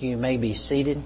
You may be seated.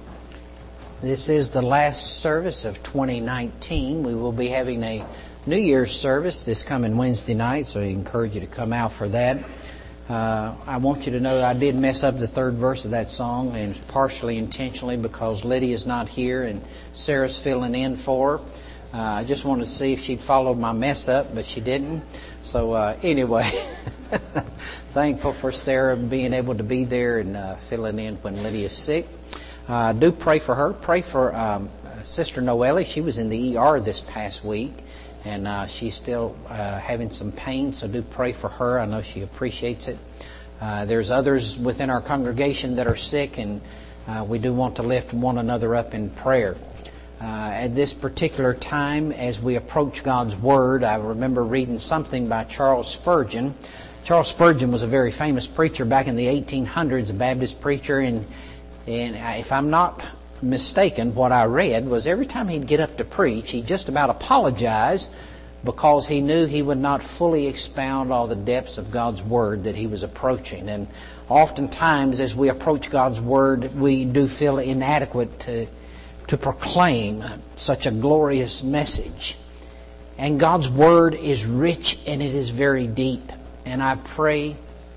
This is the last service of 2019. We will be having a New Year's service this coming Wednesday night, so I encourage you to come out for that. I want you to know I did mess up the third verse of that song, and partially intentionally because Lydia's not here and Sarah's filling in for her. I just wanted to see if she'd followed my mess up, but she didn't. So anyway, thankful for Sarah being able to be there and filling in when Lydia's sick. Do pray for her. Pray for Sister Noelle. She was in the ER this past week, and she's still having some pain, so do pray for her. I know she appreciates it. There's others within our congregation that are sick, and we do want to lift one another up in prayer. At this particular time, as we approach God's Word, I remember reading something by Charles Spurgeon. Charles Spurgeon was a very famous preacher back in the 1800s, a Baptist preacher, and if I'm not mistaken, what I read was every time he'd get up to preach, he just about apologized because he knew he would not fully expound all the depths of God's Word that he was approaching. And oftentimes, as we approach God's Word, we do feel inadequate to proclaim such a glorious message. And God's Word is rich and it is very deep. And I pray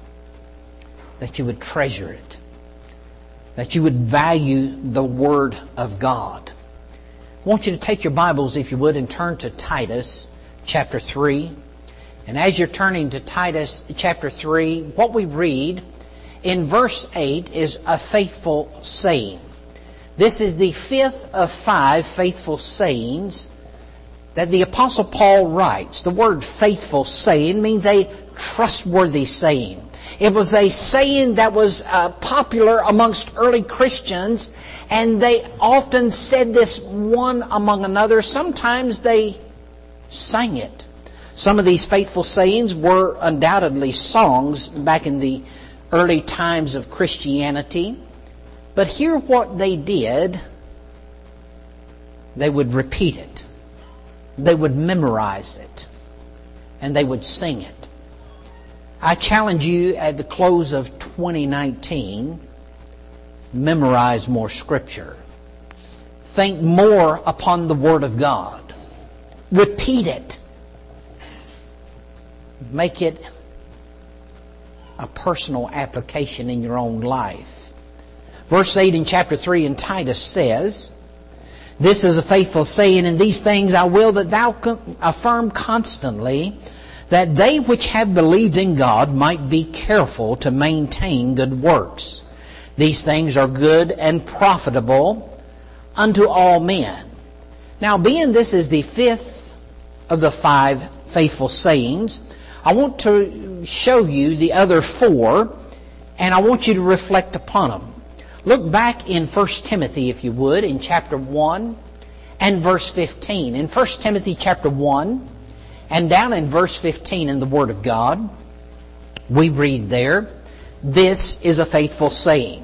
that you would treasure it, that you would value the Word of God. I want you to take your Bibles, if you would, and turn to Titus chapter 3. And as you're turning to Titus chapter 3, what we read in verse 8 is a faithful saying. This is the fifth of 5 faithful sayings that the Apostle Paul writes. The word faithful saying means a trustworthy saying. It was a saying that was popular amongst early Christians, and they often said this one among another. Sometimes they sang it. Some of these faithful sayings were undoubtedly songs back in the early times of Christianity. But here what they did, they would repeat it. They would memorize it. And they would sing it. I challenge you at the close of 2019, memorize more Scripture. Think more upon the Word of God. Repeat it. Make it a personal application in your own life. Verse 8 in chapter 3 in Titus says, "This is a faithful saying, and these things I will that thou affirm constantly, that they which have believed in God might be careful to maintain good works. These things are good and profitable unto all men." Now, being this is the fifth of the 5 faithful sayings, I want to show you the other 4, and I want you to reflect upon them. Look back in 1 Timothy, if you would, in chapter 1 and verse 15. In 1 Timothy chapter 1 and down in verse 15 in the Word of God, we read there, "This is a faithful saying,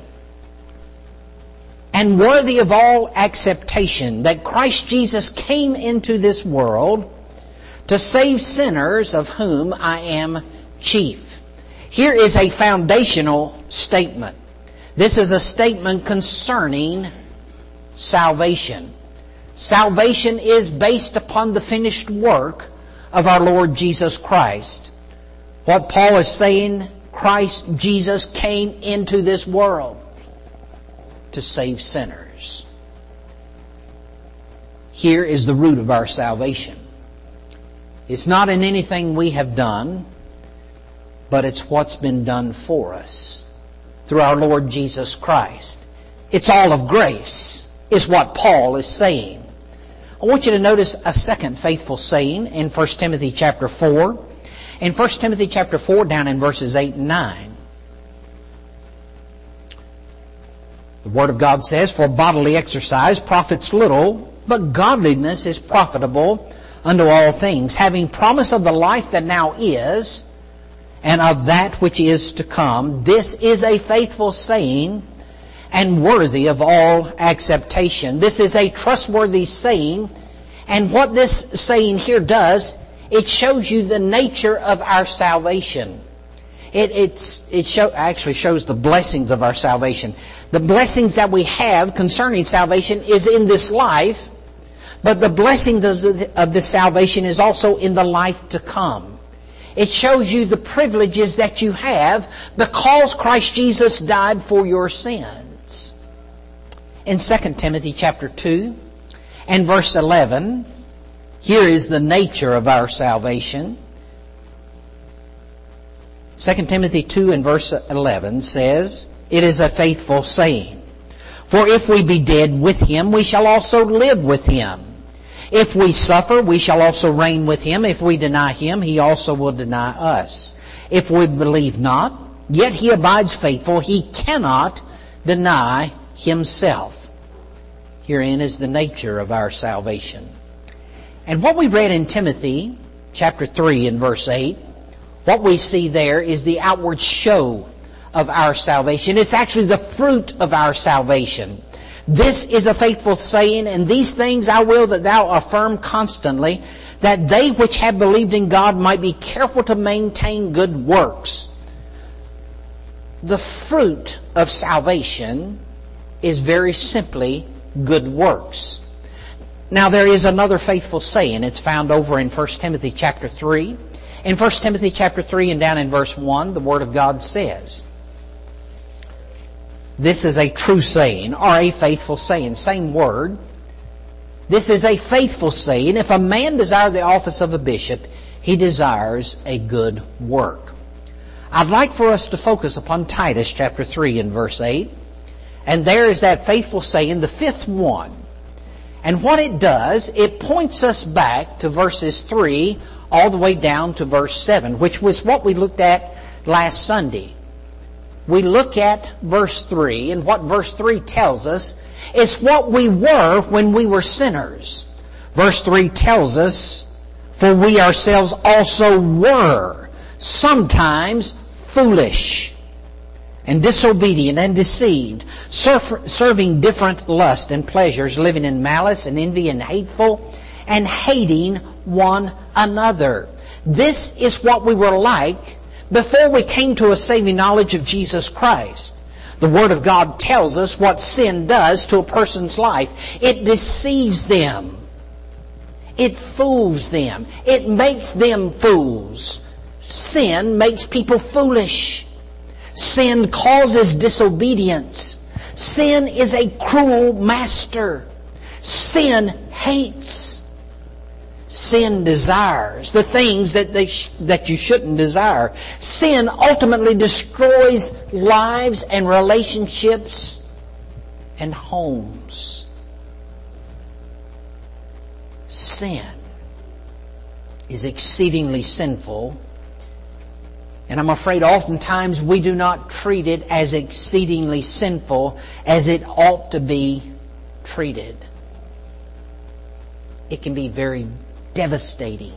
and worthy of all acceptation, that Christ Jesus came into this world to save sinners, of whom I am chief." Here is a foundational statement. This is a statement concerning salvation. Salvation is based upon the finished work of our Lord Jesus Christ. What Paul is saying, Christ Jesus came into this world to save sinners. Here is the root of our salvation. It's not in anything we have done, but it's what's been done for us through our Lord Jesus Christ. It's all of grace, is what Paul is saying. I want you to notice a second faithful saying in 1 Timothy chapter 4. In 1 Timothy chapter 4, down in verses 8 and 9. The Word of God says, "For bodily exercise profits little, but godliness is profitable unto all things, having promise of the life that now is, and of that which is to come. This is a faithful saying, and worthy of all acceptation." This is a trustworthy saying, and what this saying here does, it shows you the nature of our salvation. actually shows the blessings of our salvation. The blessings that we have concerning salvation is in this life, but the blessing of this salvation is also in the life to come. It shows you the privileges that you have because Christ Jesus died for your sins. In 2 Timothy chapter 2 and verse 11, here is the nature of our salvation. 2 Timothy 2 and verse 11 says, "It is a faithful saying, for if we be dead with Him, we shall also live with Him. If we suffer, we shall also reign with Him. If we deny Him, He also will deny us. If we believe not, yet He abides faithful. He cannot deny Himself." Herein is the nature of our salvation. And what we read in Timothy chapter 3 and verse 8, what we see there is the outward show of our salvation. It's actually the fruit of our salvation. "This is a faithful saying, and these things I will that thou affirm constantly, that they which have believed in God might be careful to maintain good works." The fruit of salvation is very simply good works. Now there is another faithful saying. It's found over in 1 Timothy chapter 3. In 1 Timothy chapter 3 and down in verse 1, the Word of God says, "This is a true saying," or a faithful saying. Same word. "This is a faithful saying. If a man desire the office of a bishop, he desires a good work." I'd like for us to focus upon Titus chapter 3 and verse 8. And there is that faithful saying, the fifth one. And what it does, it points us back to verses 3 all the way down to verse 7, which was what we looked at last Sunday. We look at verse 3, and what verse 3 tells us is what we were when we were sinners. Verse 3 tells us, "For we ourselves also were sometimes foolish and disobedient and deceived, serving different lusts and pleasures, living in malice and envy and hateful, and hating one another." This is what we were like before we came to a saving knowledge of Jesus Christ. The Word of God tells us what sin does to a person's life. It deceives them. It fools them. It makes them fools. Sin makes people foolish. Sin causes disobedience. Sin is a cruel master. Sin hates. Sin desires the things that you shouldn't desire. Sin ultimately destroys lives and relationships and homes. Sin is exceedingly sinful, and I'm afraid oftentimes we do not treat it as exceedingly sinful as it ought to be treated. It can be very devastating.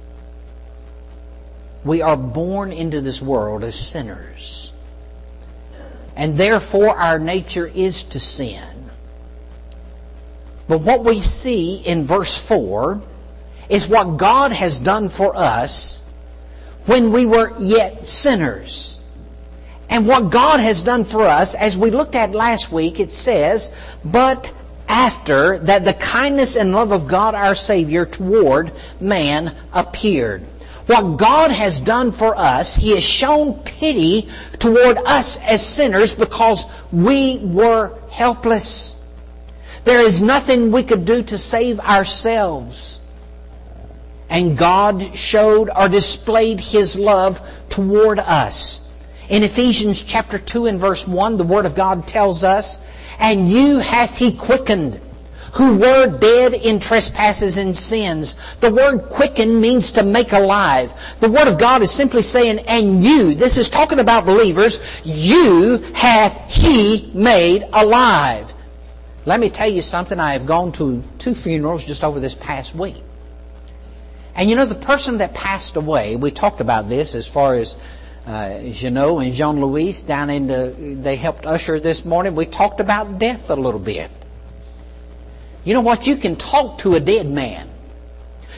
We are born into this world as sinners, and therefore our nature is to sin. But what we see in verse 4 is what God has done for us when we were yet sinners. And what God has done for us, as we looked at last week, it says, "But after that the kindness and love of God our Savior toward man appeared." What God has done for us, He has shown pity toward us as sinners because we were helpless. There is nothing we could do to save ourselves. And God showed or displayed His love toward us. In Ephesians chapter 2 and verse 1, the Word of God tells us, "And you hath He quickened, who were dead in trespasses and sins." The word quicken means to make alive. The Word of God is simply saying, "And you," this is talking about believers, "you hath He made alive." Let me tell you something. I have gone to 2 funerals just over this past week. And you know, the person that passed away, we talked about this as far as Jeannot and Jean-Louis down they helped usher this morning. We talked about death a little bit. You know what? You can talk to a dead man.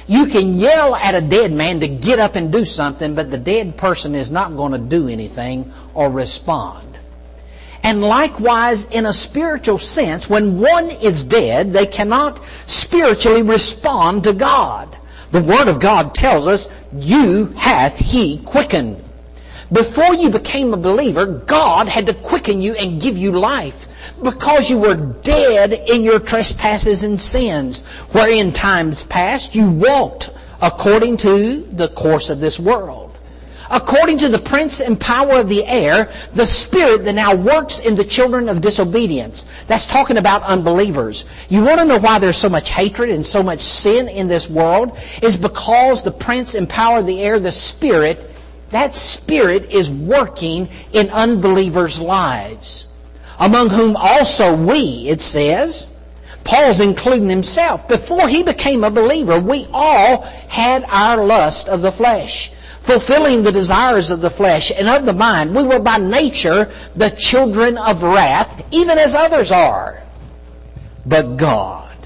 You can yell at a dead man to get up and do something, but the dead person is not going to do anything or respond. And likewise, in a spiritual sense, when one is dead, they cannot spiritually respond to God. The Word of God tells us, "You hath He quickened." Before you became a believer, God had to quicken you and give you life, because you were dead in your trespasses and sins, where in times past you walked according to the course of this world, according to the prince and power of the air, the spirit that now works in the children of disobedience. That's talking about unbelievers. You want to know why there's so much hatred and so much sin in this world? It's because the prince and power of the air, the spirit, that spirit is working in unbelievers' lives, among whom also we, it says, Paul's including himself. Before he became a believer, we all had our lust of the flesh, fulfilling the desires of the flesh and of the mind. We were by nature the children of wrath, even as others are. But God.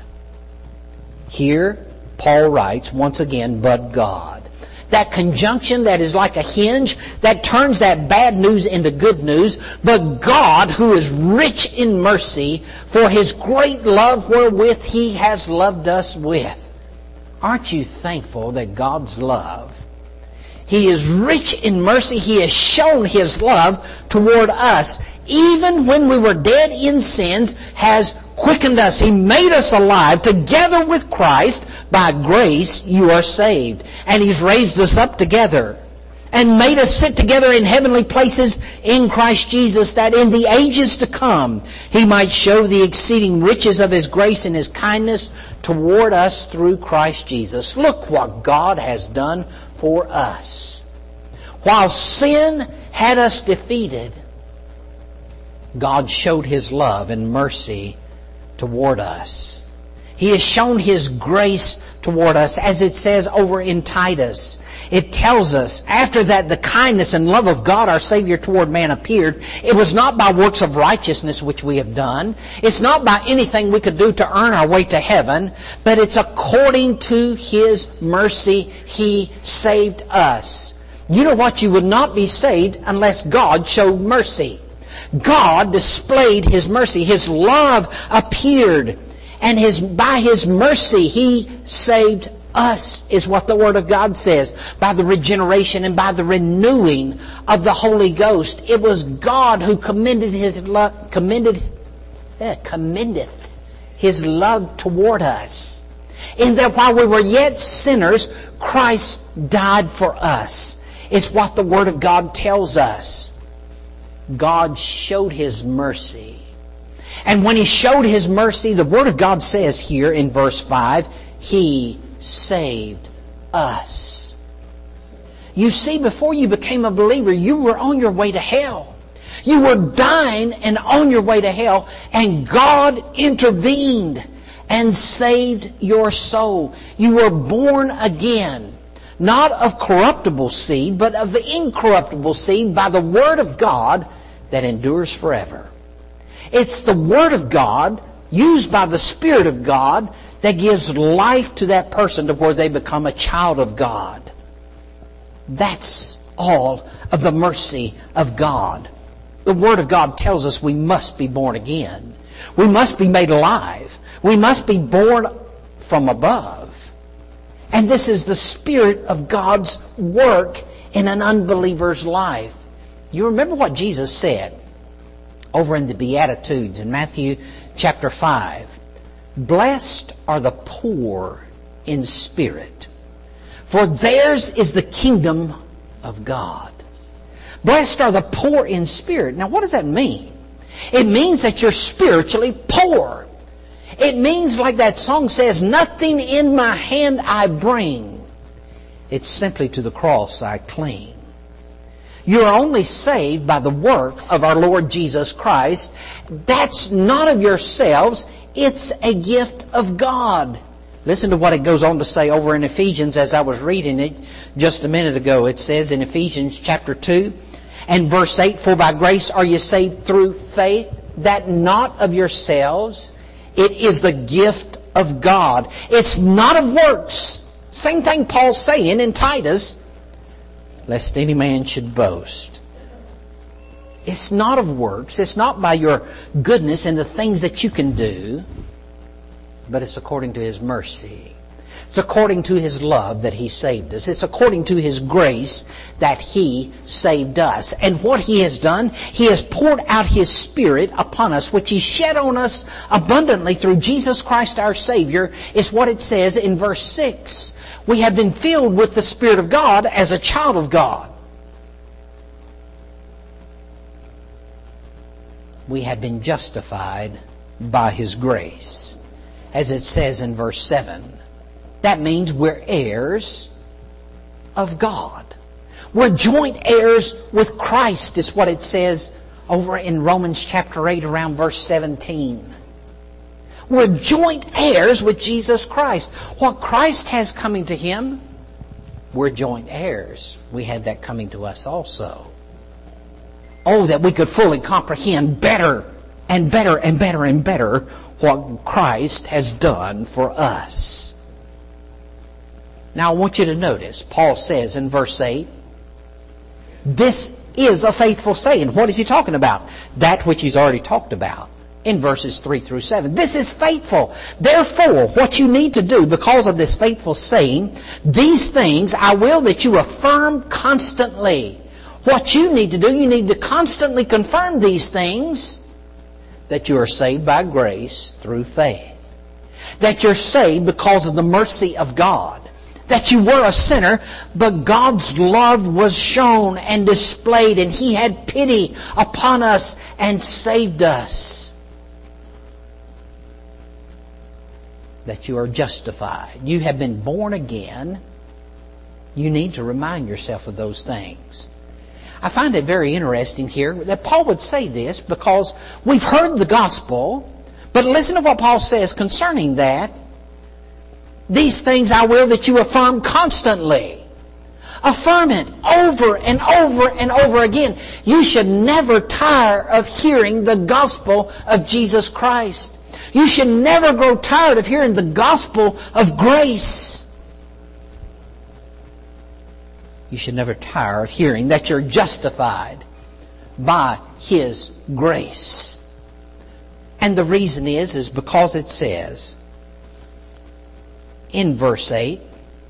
Here, Paul writes, once again, but God. That conjunction that is like a hinge that turns that bad news into good news. But God, who is rich in mercy, for His great love wherewith He has loved us with. Aren't you thankful that God's love? He is rich in mercy. He has shown His love toward us. Even when we were dead in sins, has quickened us. He made us alive together with Christ. By grace you are saved. And He's raised us up together and made us sit together in heavenly places in Christ Jesus, that in the ages to come He might show the exceeding riches of His grace and His kindness toward us through Christ Jesus. Look what God has done for us. While sin had us defeated, God showed His love and mercy toward us. He has shown His grace toward us, as it says over in Titus. It tells us, after that the kindness and love of God our Savior toward man appeared, it was not by works of righteousness which we have done. It's not by anything we could do to earn our way to heaven, but it's according to His mercy He saved us. You know what? You would not be saved unless God showed mercy. God displayed His mercy. His love appeared. And by His mercy, He saved us, is what the Word of God says. By the regeneration and by the renewing of the Holy Ghost. It was God who commendeth His love toward us. In that while we were yet sinners, Christ died for us. It's what the Word of God tells us. God showed His mercy. And when He showed His mercy, the Word of God says here in verse 5, He saved us. You see, before you became a believer, you were on your way to hell. You were dying and on your way to hell, and God intervened and saved your soul. You were born again, not of corruptible seed, but of the incorruptible seed by the Word of God that endures forever. It's the Word of God, used by the Spirit of God, that gives life to that person to where they become a child of God. That's all of the mercy of God. The Word of God tells us we must be born again. We must be made alive. We must be born from above. And this is the Spirit of God's work in an unbeliever's life. You remember what Jesus said over in the Beatitudes in Matthew chapter 5. Blessed are the poor in spirit, for theirs is the kingdom of God. Blessed are the poor in spirit. Now what does that mean? It means that you're spiritually poor. It means, like that song says, nothing in my hand I bring. It's simply to the cross I cling. You are only saved by the work of our Lord Jesus Christ. That's not of yourselves. It's a gift of God. Listen to what it goes on to say over in Ephesians as I was reading it just a minute ago. It says in Ephesians chapter 2 and verse 8, For by grace are you saved through faith, that not of yourselves. It is the gift of God. It's not of works, Same thing Paul's saying in Titus, lest any man should boast. It's not of works. It's not by your goodness and the things that you can do, but it's according to His mercy. It's according to His love that He saved us. It's according to His grace that He saved us. And what He has done, He has poured out His Spirit upon us, which He shed on us abundantly through Jesus Christ our Savior, is what it says in verse 6. We have been filled with the Spirit of God as a child of God. We have been justified by His grace, as it says in verse 7. That means we're heirs of God. We're joint heirs with Christ, is what it says over in Romans chapter 8 around verse 17. We're joint heirs with Jesus Christ. What Christ has coming to Him, we're joint heirs. We have that coming to us also. Oh, that we could fully comprehend better and better and better and better what Christ has done for us. Now I want you to notice, Paul says in verse 8, this is a faithful saying. What is he talking about? That which he's already talked about in verses 3 through 7. This is faithful. Therefore, what you need to do because of this faithful saying, these things I will that you affirm constantly. What you need to do, you need to constantly confirm these things, that you are saved by grace through faith. That you're saved because of the mercy of God. That you were a sinner, but God's love was shown and displayed, and He had pity upon us and saved us. That you are justified. You have been born again. You need to remind yourself of those things. I find it very interesting here that Paul would say this because we've heard the gospel, but listen to what Paul says concerning that. These things I will that you affirm constantly. Affirm it over and over and over again. You should never tire of hearing the gospel of Jesus Christ. You should never grow tired of hearing the gospel of grace. You should never tire of hearing that you're justified by His grace. And the reason is because it says in verse 8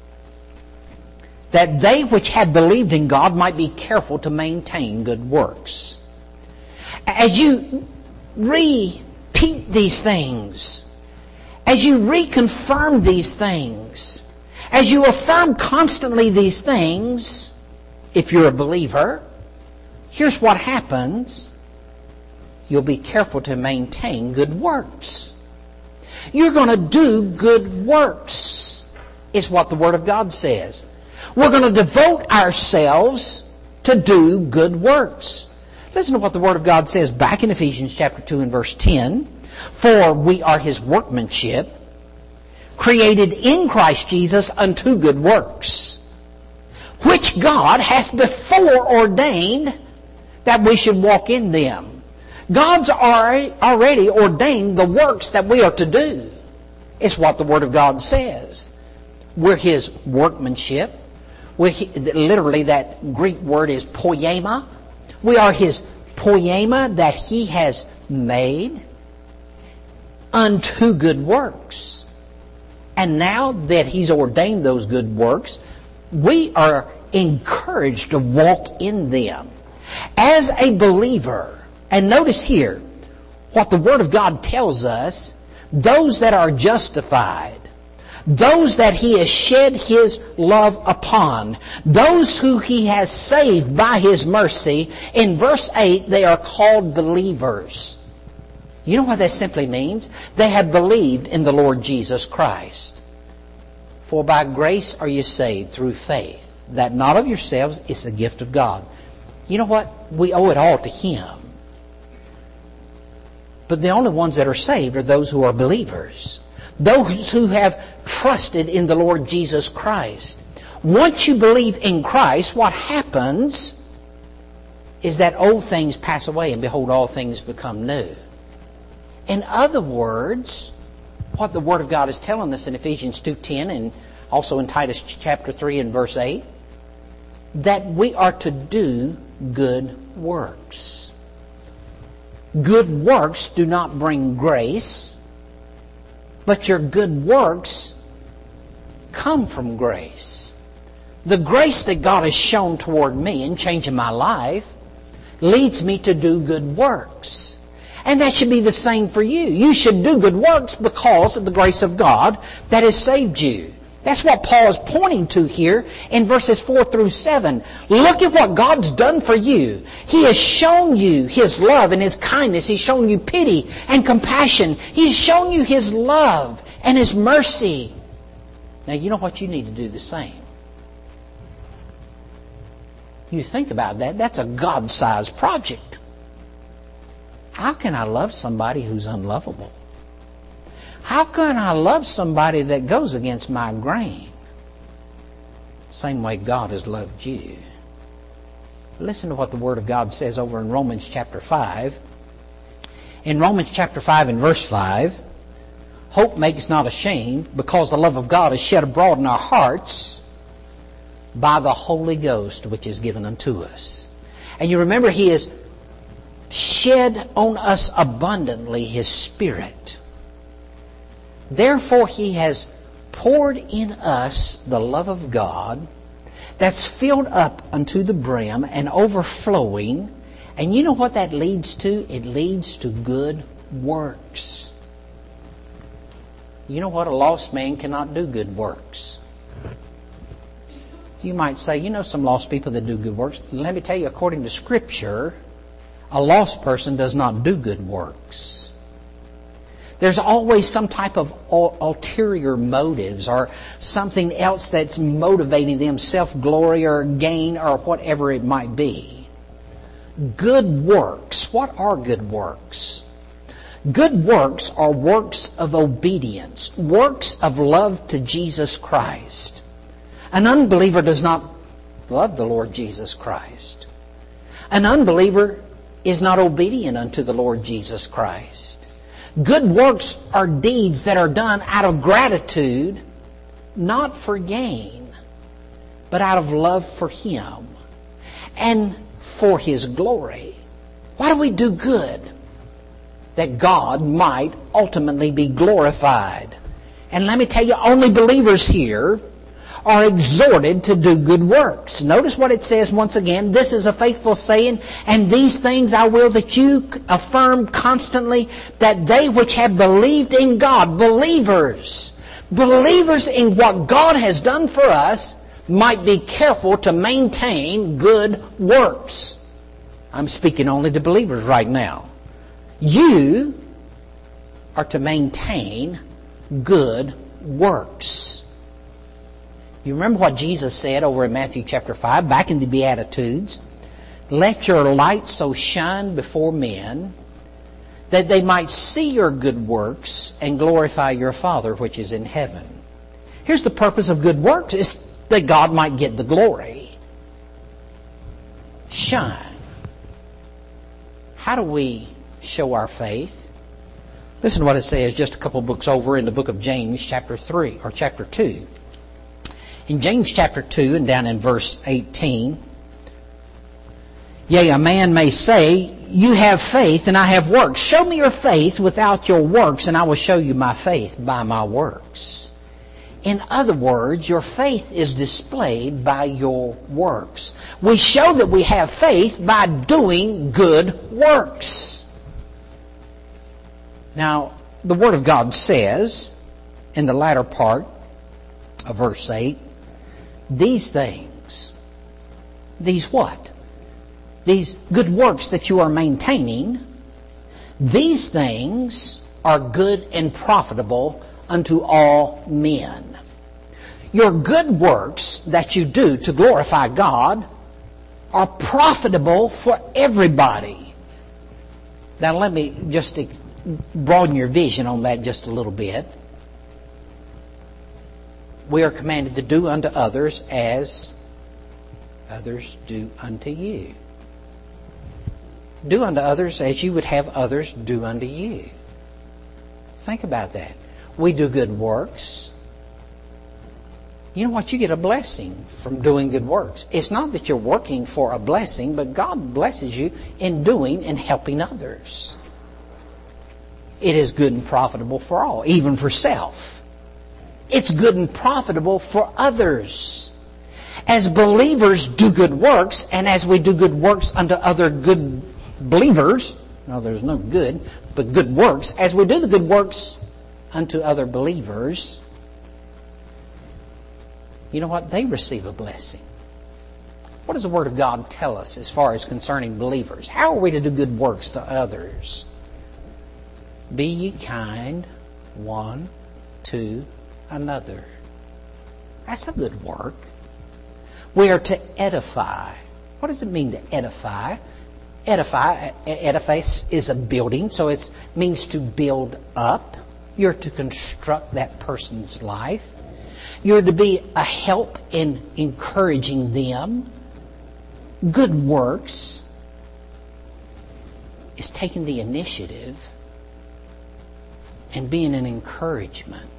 that they which had believed in God might be careful to maintain good works. As you repeat these things, as you reconfirm these things, as you affirm constantly these things, if you're a believer, here's what happens. You'll be careful to maintain good works. You're going to do good works, is what the Word of God says. We're going to devote ourselves to do good works. Listen to what the Word of God says back in Ephesians chapter 2 and verse 10. For we are His workmanship, created in Christ Jesus unto good works, which God hath before ordained that we should walk in them. God's already ordained the works that we are to do. It's what the Word of God says. We're His workmanship. Literally that Greek word is poiema. We are His poiema that He has made unto good works. And now that He's ordained those good works, we are encouraged to walk in them. As a believer, and notice here what the Word of God tells us, those that are justified, those that He has shed His love upon, those who He has saved by His mercy, in verse 8 they are called believers. You know what that simply means? They have believed in the Lord Jesus Christ. For by grace are you saved through faith, that not of yourselves, is a gift of God. You know what? We owe it all to Him. But the only ones that are saved are those who are believers. Those who have trusted in the Lord Jesus Christ. Once you believe in Christ, what happens is that old things pass away and behold, all things become new. In other words, what the Word of God is telling us in Ephesians 2:10 and also in Titus chapter 3 and verse 8, that we are to do good works. Good works do not bring grace, but your good works come from grace. The grace that God has shown toward me in changing my life leads me to do good works. And that should be the same for you. You should do good works because of the grace of God that has saved you. That's what Paul is pointing to here in verses 4 through 7. Look at what God's done for you. He has shown you His love and His kindness. He's shown you pity and compassion. He has shown you His love and His mercy. Now you know what? You need to do the same. You think about that. That's a God-sized project. How can I love somebody who's unlovable? How can I love somebody that goes against my grain? Same way God has loved you. Listen to what the Word of God says over in Romans chapter 5. In Romans chapter 5 and verse 5, hope makes not ashamed, because the love of God is shed abroad in our hearts by the Holy Ghost, which is given unto us. And you remember, He has shed on us abundantly His Spirit. Therefore, He has poured in us the love of God that's filled up unto the brim and overflowing. And you know what that leads to? It leads to good works. You know what? A lost man cannot do good works. You might say, you know some lost people that do good works. Let me tell you, according to Scripture, a lost person does not do good works. There's always some type of ulterior motives or something else that's motivating them, self-glory or gain or whatever it might be. Good works. What are good works? Good works are works of obedience, works of love to Jesus Christ. An unbeliever does not love the Lord Jesus Christ. An unbeliever is not obedient unto the Lord Jesus Christ. Good works are deeds that are done out of gratitude, not for gain, but out of love for Him and for His glory. Why do we do good? That God might ultimately be glorified. And let me tell you, only believers here are exhorted to do good works. Notice what it says once again. This is a faithful saying, and these things I will that you affirm constantly, that they which have believed in God, believers in what God has done for us, might be careful to maintain good works. I'm speaking only to believers right now. You are to maintain good works. You remember what Jesus said over in Matthew chapter 5, back in the Beatitudes? Let your light so shine before men that they might see your good works and glorify your Father which is in heaven. Here's the purpose of good works, is that God might get the glory. Shine. How do we show our faith? Listen to what it says just a couple books over in the book of James chapter 3 or chapter 2. In James chapter 2 and down in verse 18, yea, a man may say, you have faith and I have works. Show me your faith without your works, and I will show you my faith by my works. In other words, your faith is displayed by your works. We show that we have faith by doing good works. Now, the Word of God says in the latter part of verse 8, these things, these what? These good works that you are maintaining, these things are good and profitable unto all men. Your good works that you do to glorify God are profitable for everybody. Now let me just broaden your vision on that just a little bit. We are commanded to do unto others as others do unto you. Do unto others as you would have others do unto you. Think about that. We do good works You know what? You get a blessing from doing good works. It's not that you're working for a blessing, but God blesses you in doing and helping others. It is good and profitable for all, even for self. It's good and profitable for others. As believers do good works, and as we do good works unto other good believers, no, there's no good, but good works, as we do the good works unto other believers, you know what? They receive a blessing. What does the Word of God tell us as far as concerning believers? How are we to do good works to others? Be ye kind one to another. That's a good work. We are to edify. What does it mean to edify? Edifice is a building, so it means to build up. You're to construct that person's life. You're to be a help in encouraging them. Good works is taking the initiative and being an encouragement.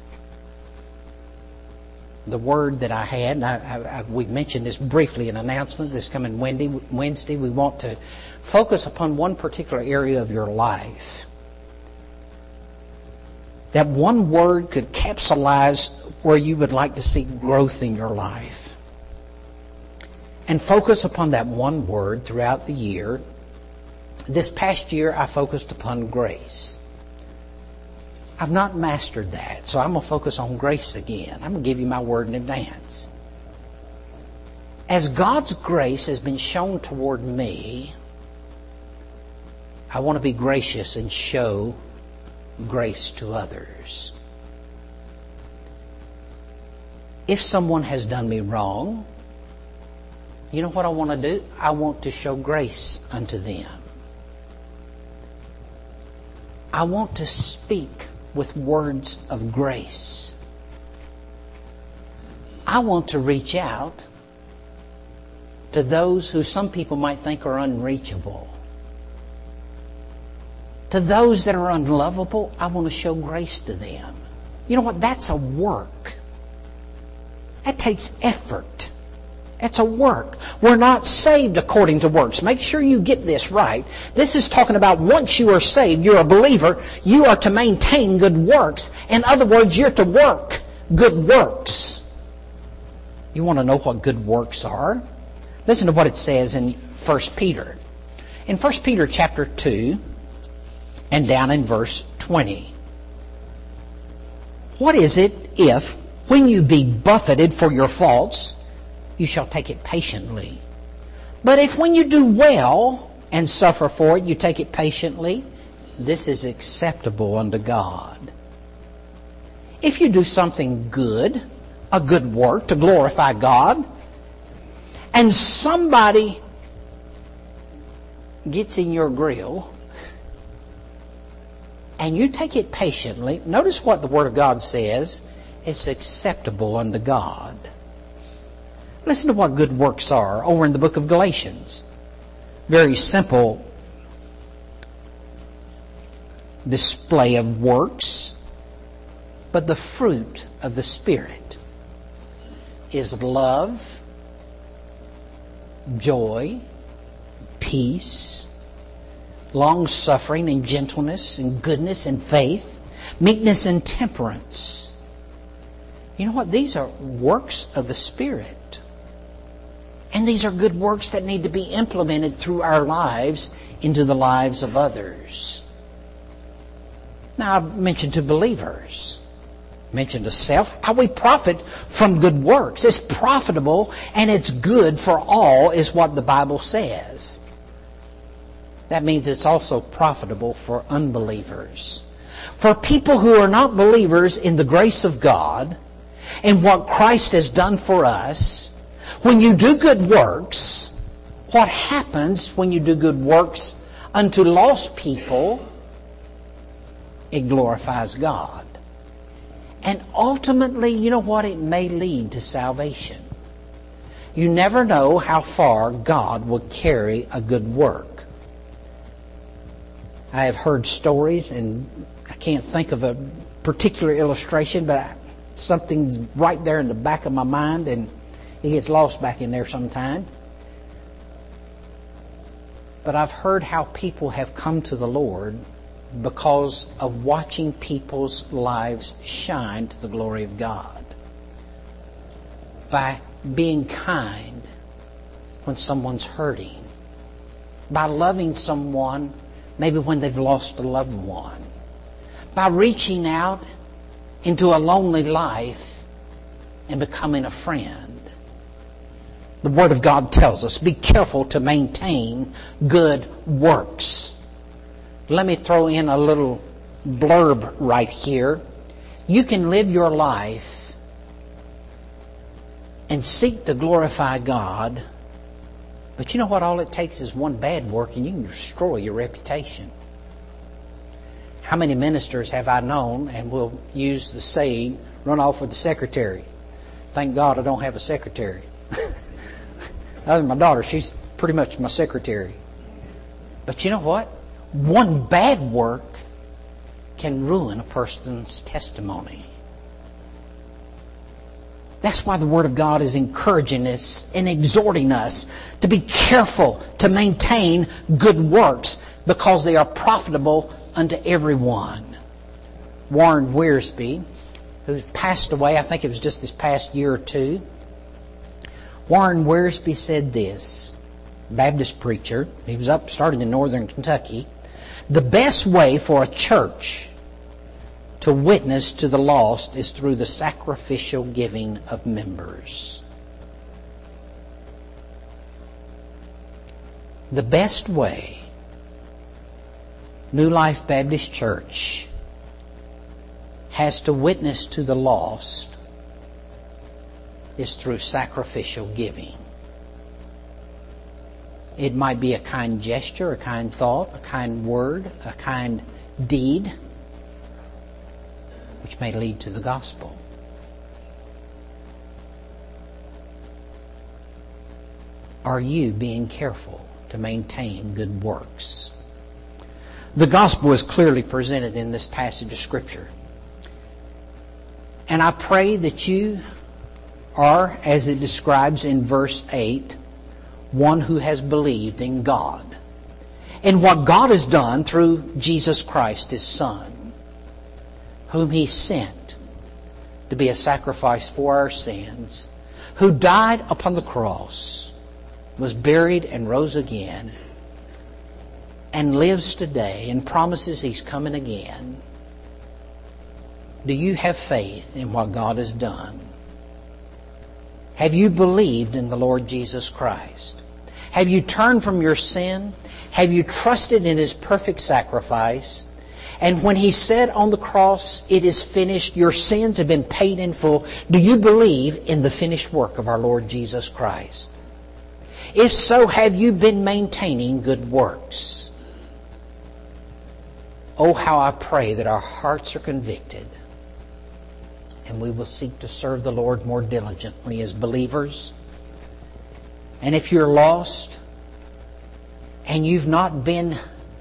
The word that I had, we mentioned this briefly in an announcement this coming Wednesday. We want to focus upon one particular area of your life. That one word could capsulize where you would like to see growth in your life. And focus upon that one word throughout the year. This past year I focused upon grace. I've not mastered that, so I'm going to focus on grace again. I'm going to give you my word in advance. As God's grace has been shown toward me, I want to be gracious and show grace to others. If someone has done me wrong, you know what I want to do? I want to show grace unto them. I want to speak with words of grace. I want to reach out to those who some people might think are unreachable. To those that are unlovable, I want to show grace to them. You know what? That's a work. That takes effort. It's a work. We're not saved according to works. Make sure you get this right. This is talking about once you are saved, you're a believer, you are to maintain good works. In other words, you're to work good works. You want to know what good works are? Listen to what it says in 1 Peter. In 1 Peter chapter 2 and down in verse 20. What is it if, when you be buffeted for your faults, you shall take it patiently? But if when you do well and suffer for it, you take it patiently, this is acceptable unto God. If you do something good, a good work to glorify God, and somebody gets in your grill, and you take it patiently, notice what the Word of God says, it's acceptable unto God. Listen to what good works are over in the book of Galatians. Very simple display of works. But the fruit of the Spirit is love, joy, peace, long-suffering and gentleness and goodness and faith, meekness and temperance. You know what? These are works of the Spirit. And these are good works that need to be implemented through our lives into the lives of others. Now, I've mentioned to believers, mentioned to self, how we profit from good works. It's profitable and it's good for all is what the Bible says. That means it's also profitable for unbelievers. For people who are not believers in the grace of God and what Christ has done for us, when you do good works, what happens when you do good works unto lost people? It glorifies God. And ultimately, you know what? It may lead to salvation. You never know how far God will carry a good work. I have heard stories, and I can't think of a particular illustration, but something's right there in the back of my mind, and it gets lost back in there sometime. But I've heard how people have come to the Lord because of watching people's lives shine to the glory of God. By being kind when someone's hurting. By loving someone maybe when they've lost a loved one. By reaching out into a lonely life and becoming a friend. The Word of God tells us, be careful to maintain good works. Let me throw in a little blurb right here. You can live your life and seek to glorify God, but you know what? All it takes is one bad work and you can destroy your reputation. How many ministers have I known, and will use the saying, run off with the secretary? Thank God I don't have a secretary. Other than my daughter, she's pretty much my secretary. But you know what? One bad work can ruin a person's testimony. That's why the Word of God is encouraging us and exhorting us to be careful to maintain good works, because they are profitable unto everyone. Warren Wiersbe, who passed away, I think it was just this past year or two, Warren Wiersbe said this, Baptist preacher. He was started in northern Kentucky. The best way for a church to witness to the lost is through the sacrificial giving of members. The best way New Life Baptist Church has to witness to the lost is through sacrificial giving. It might be a kind gesture, a kind thought, a kind word, a kind deed, which may lead to the gospel. Are you being careful to maintain good works? The gospel is clearly presented in this passage of Scripture. And I pray that you are, as it describes in verse 8, one who has believed in God and what God has done through Jesus Christ, His Son, whom He sent to be a sacrifice for our sins, who died upon the cross, was buried and rose again, and lives today and promises He's coming again. Do you have faith in what God has done? Have you believed in the Lord Jesus Christ? Have you turned from your sin? Have you trusted in His perfect sacrifice? And when He said on the cross, it is finished, your sins have been paid in full, do you believe in the finished work of our Lord Jesus Christ? If so, have you been maintaining good works? Oh, how I pray that our hearts are convicted and we will seek to serve the Lord more diligently as believers. And if you're lost and you've not been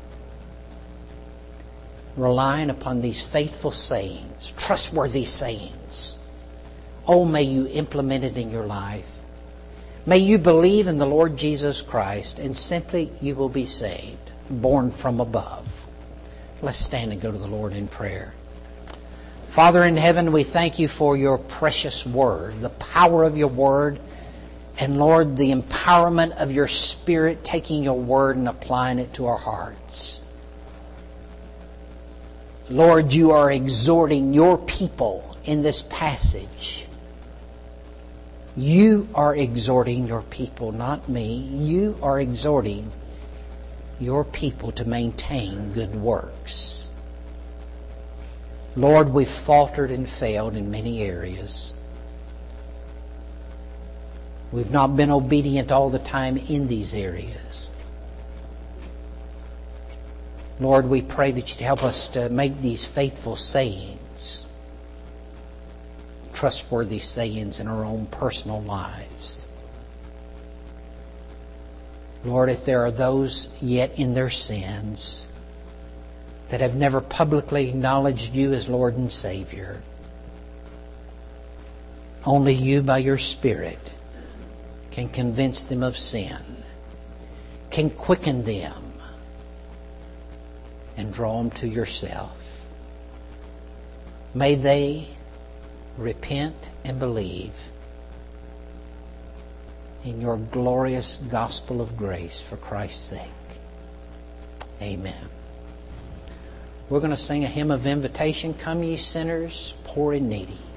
relying upon these faithful sayings, trustworthy sayings, oh, may you implement it in your life. May you believe in the Lord Jesus Christ, and simply you will be saved, born from above. Let's stand and go to the Lord in prayer. Father in heaven, we thank You for Your precious Word, the power of Your Word, and Lord, the empowerment of Your Spirit taking Your Word and applying it to our hearts. Lord, You are exhorting Your people in this passage. You are exhorting Your people, not me. You are exhorting Your people to maintain good works. Lord, we've faltered and failed in many areas. We've not been obedient all the time in these areas. Lord, we pray that You'd help us to make these faithful sayings, trustworthy sayings in our own personal lives. Lord, if there are those yet in their sins that have never publicly acknowledged You as Lord and Savior, Only you by your Spirit can convince them of sin, can quicken them, and draw them to yourself. May they repent and believe in your glorious gospel of grace for Christ's sake. Amen. We're going to sing a hymn of invitation. Come ye sinners, poor and needy.